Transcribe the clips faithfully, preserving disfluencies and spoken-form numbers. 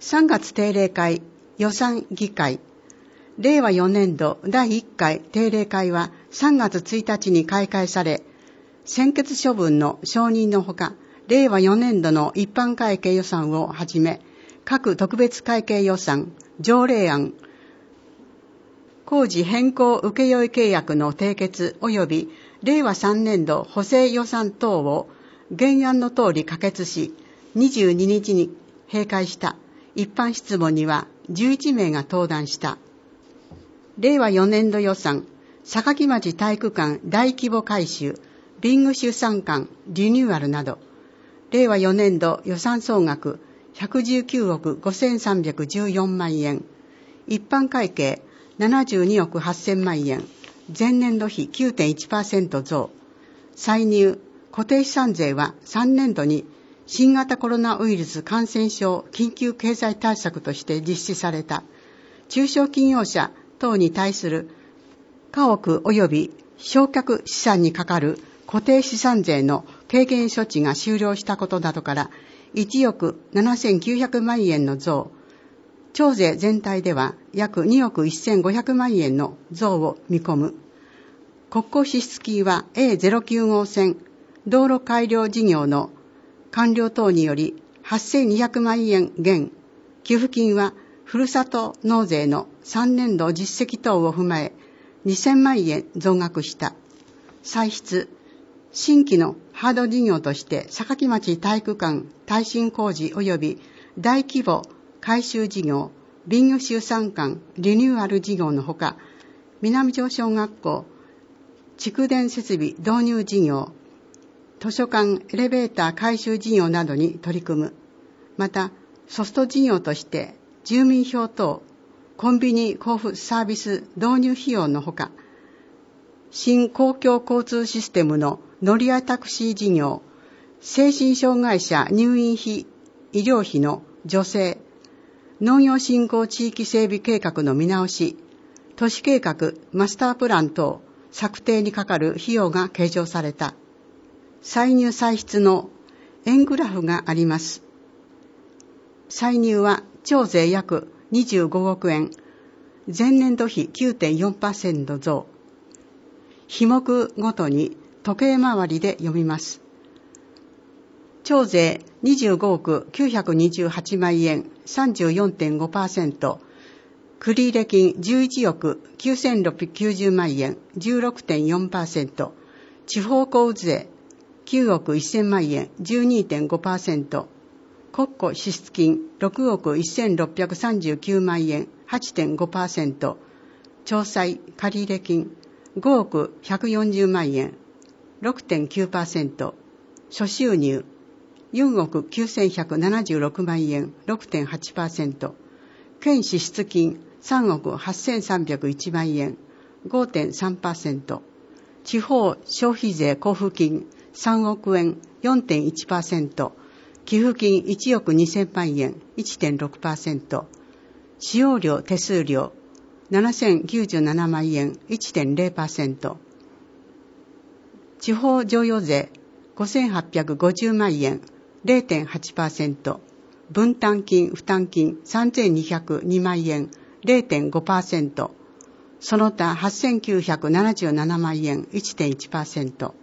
さんがつ定例会予算議会れいわよねんどだいいっかい定例会はさんがつついたちに開会され、専決処分の承認のほか、れいわよねんどの一般会計予算をはじめ、各特別会計予算、条例案、工事変更請負契約の締結及びれいわさんねんど補正予算等を原案の通り可決し、にじゅうににちに閉会した一般質問にはじゅういちめいが登壇した。れいわよねんど予算、坂町体育館大規模改修、ビング集産館リニューアルなど、れいわよねんど予算総額ひゃくじゅうきゅうおくごせんさんびゃくじゅうよんまんえん、一般会計ななじゅうにおくはっせんまんえん、前年度比 きゅうてんいちパーセント 増、歳入、固定資産税はさんねんどに新型コロナウイルス感染症緊急経済対策として実施された中小企業者等に対する家屋及び償却資産にかかる固定資産税の軽減措置が終了したことなどからいちおくななせんきゅうひゃくまんえんの増、徴税全体では約におくせんごひゃくまんえんの増を見込む。国庫支出金は エーゼロきゅうごうせん道路改良事業の完了等によりはっせんにひゃくまんえん減、給付金はふるさと納税のさんねんど実績等を踏まえにせんまんえん増額した。歳出、新規のハード事業として坂町体育館耐震工事及び大規模改修事業、ビング集産館リニューアル事業のほか、南城小学校蓄電設備導入事業、図書館エレベーター改修事業などに取り組む。また、ソフト事業として住民票等コンビニ交付サービス導入費用のほか、新公共交通システムの乗り合いタクシー事業、精神障害者入院費、医療費の助成、農業振興地域整備計画の見直し、都市計画マスタープラン等策定にかかる費用が計上された。歳入歳出の円グラフがあります。歳入は徴税約にじゅうごおくえん、前年度比 きゅうてんよんパーセント 増。費目ごとに時計回りで読みます。徴税にじゅうごおくきゅうひゃくにじゅうはちまんえん さんじゅうよんてんごパーセント、繰入金じゅういちおくきゅうせんろっぴゃくきゅうじゅうまんえん じゅうろくてんよんパーセント、地方交付税きゅうおくせんまんえん じゅうにてんごパーセント、国庫支出金ろくおくせんろっぴゃくさんじゅうきゅうまんえん はちてんごパーセント、徴歳借入金ごおくひゃくよんじゅうまんえん ろくてんきゅうパーセント、諸収入よんおくきゅうせんひゃくななじゅうろくまんえん ろくてんはちパーセント、県支出金さんおくはっせんさんびゃくいちまんえん ごてんさんパーセント、地方消費税交付金さんおくえん よんてんいちパーセント、寄付金いちおくにせんまんえん いってんろくパーセント、使用料手数料ななせんきゅうじゅうななまんえん いってんれいパーセント、地方譲与税ごせんはっぴゃくごじゅうまんえん れいてんはちパーセント、分担金負担金さんぜんにひゃくにまんえん れいてんごパーセント、その他はっせんきゅうひゃくななじゅうななまんえん いってんいちパーセント、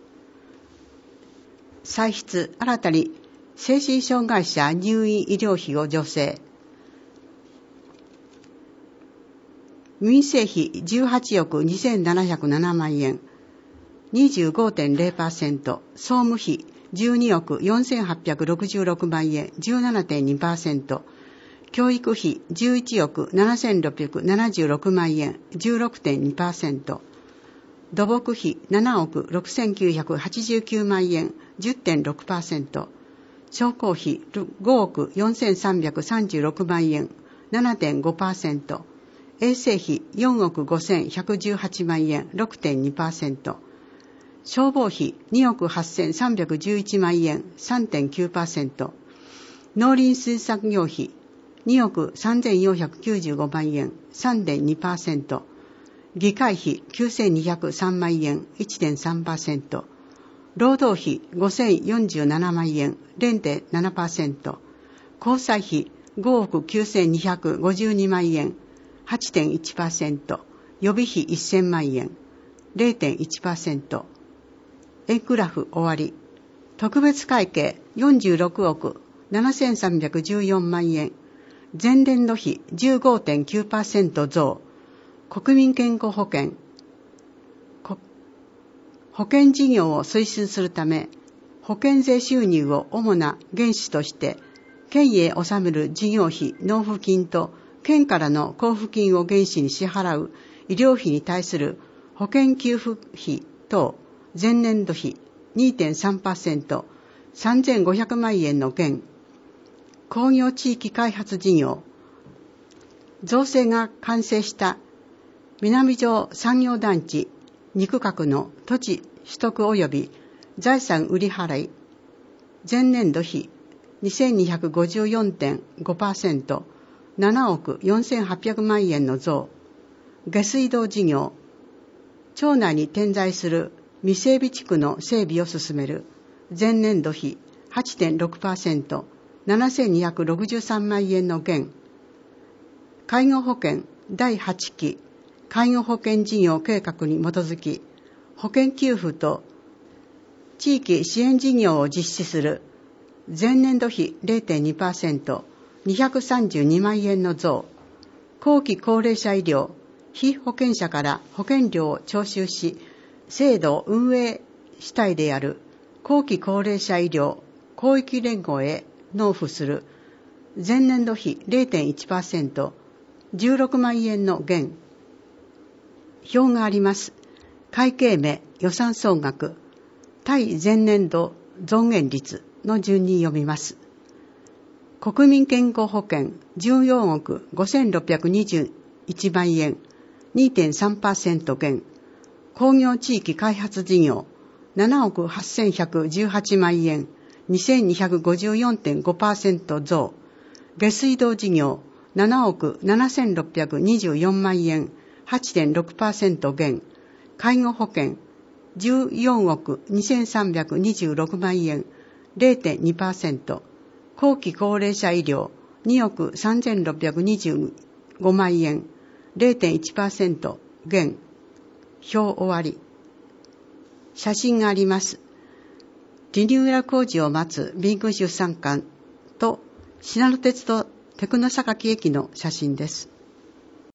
歳出新たに精神障害者入院医療費を助成、民生費じゅうはちおくにせんななひゃくななまんえん にじゅうごてんれいパーセント、総務費じゅうにおくよんせんはっぴゃくろくじゅうろくまんえん じゅうななてんにパーセント、教育費じゅういちおくななせんろっぴゃくななじゅうろくまんえん じゅうろくてんにパーセント、土木費ななおくろくせんきゅうひゃくはちじゅうきゅうまんえん じゅってんろくパーセント、商工費ごおくよんせんさんびゃくさんじゅうろくまんえん ななてんごパーセント、衛生費よんおくごせんひゃくじゅうはちまんえん ろくてんにパーセント、消防費におくはっせんさんびゃくじゅういちまんえん さんてんきゅうパーセント、農林水産業費におくさんぜんよんひゃくきゅうじゅうごまんえん さんてんにパーセント、議会費きゅうせんにひゃくさんまんえん いってんさんパーセント、労働費ごせんよんじゅうななまんえん れいてんななパーセント、交際費ごおくきゅうせんにひゃくごじゅうにまんえん、はちてんいちパーセント、予備費せんまんえん、れいてんいちパーセント。円グラフ終わり。特別会計よんじゅうろくおくななせんさんびゃくじゅうよんまんえん、前年度比 じゅうごてんきゅうパーセント 増、国民健康保険、保険事業を推進するため、保険税収入を主な原資として、県へ納める事業費納付金と県からの交付金を原資に支払う医療費に対する保険給付費等前年度比 にてんさんパーセント、さんぜんごひゃくまんえんの減、工業地域開発事業、造成が完成した南城産業団地に区画の土地取得及び財産売り払い、前年度比 にせんにひゃくごじゅうよんてんごパーセント、ななおくよんせんはっぴゃくまんえんの増、下水道事業、町内に点在する未整備地区の整備を進める、前年度比 はちてんろくパーセント、ななせんにひゃくろくじゅうさんまんえんの減、介護保険だいはちき介護保険事業計画に基づき、保険給付と地域支援事業を実施する、前年度比 れいてんにパーセント、にひゃくさんじゅうにまんえんの増、後期高齢者医療、被保険者から保険料を徴収し、制度運営主体である後期高齢者医療広域連合へ納付する、前年度比 れいてんいちパーセント、じゅうろくまんえんの減。表があります。会計目、予算総額、対前年度増減率の順に読みます。国民健康保険じゅうよんおくごせんろっぴゃくにじゅういちまんえん、にてんさんパーセント 減。工業地域開発事業ななおくはっせんひゃくじゅうはちまんえん、にせんにひゃくごじゅうよんてんごパーセント 増。下水道事業ななおくななせんろっぴゃくにじゅうよんまんえん、はちてんろくパーセント 減。介護保険じゅうよんおくにせんさんびゃくにじゅうろくまんえん、れいてんにパーセント。後期高齢者医療におくさんぜんろっぴゃくにじゅうごまんえん、れいてんいちパーセント 減。表終わり。写真があります。リニューアル工事を待つビッグ出産館と信濃鉄道テクノ坂駅の写真です。